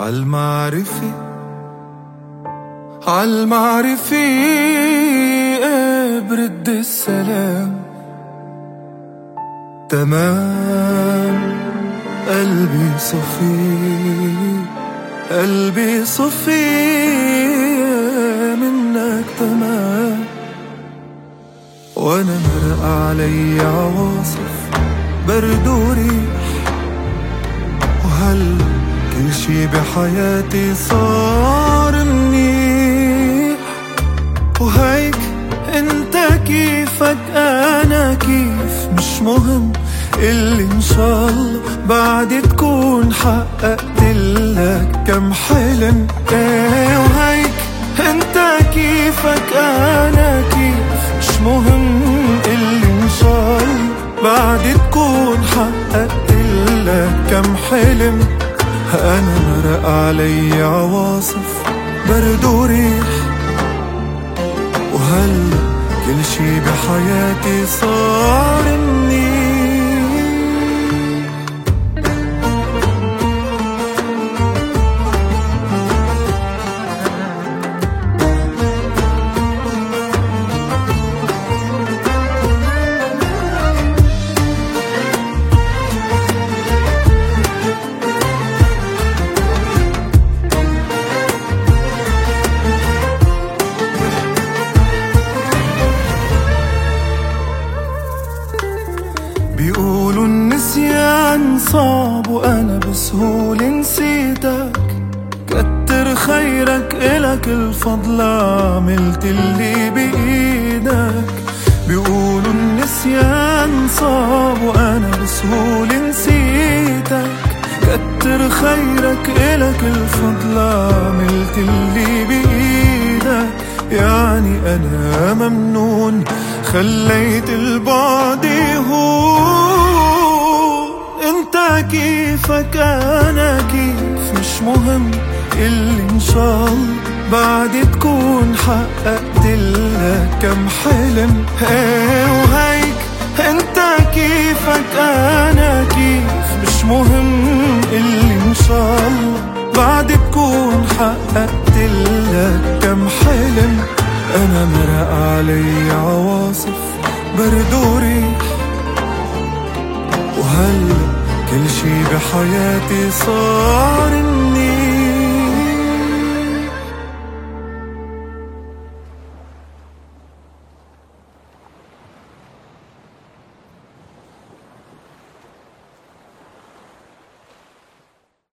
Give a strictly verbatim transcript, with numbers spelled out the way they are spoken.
عالمعرفة عالمعرفة ايه برد السلام تمام. قلبي صفي قلبي صفي منك تمام. وانا مرق علي عواصف برد وريح، وهل كل شي بحياتي صار منيح. وهيك انت كيفك انا كيف مش مهم، اللي ان شاء الله بعد تكون حققت لك كم حلم. ايه وهيك انت كيفك انا كيف مش مهم، اللي ان شاء الله بعد تكون حققت لك كم حلم. انا مرق علي عواصف برد وريح، وهل كل شي بحياتي صار منيح. بيقولوا النسيان صعب وانا بسهولة نسيتك، كتر خيرك الك الفضل عملت اللي بايدك. بيقولوا النسيان صعب وانا بسهولة نسيتك، كتر خيرك الك الفضل عملت اللي بايدك. يعني انا ممنون خليت البعد يهون. انت كيفك انا كيف مش مهم، اللي ان شاء الله بعد تكون حققت لك كم حلم. ايه وهيك انت كيفك انا كيف مش مهم، اللي ان شاء الله بعد تكون حققت لك كم حلم. انا مرق علي عواصف برد وريح، وهل كل شي بحياتي صار منيح.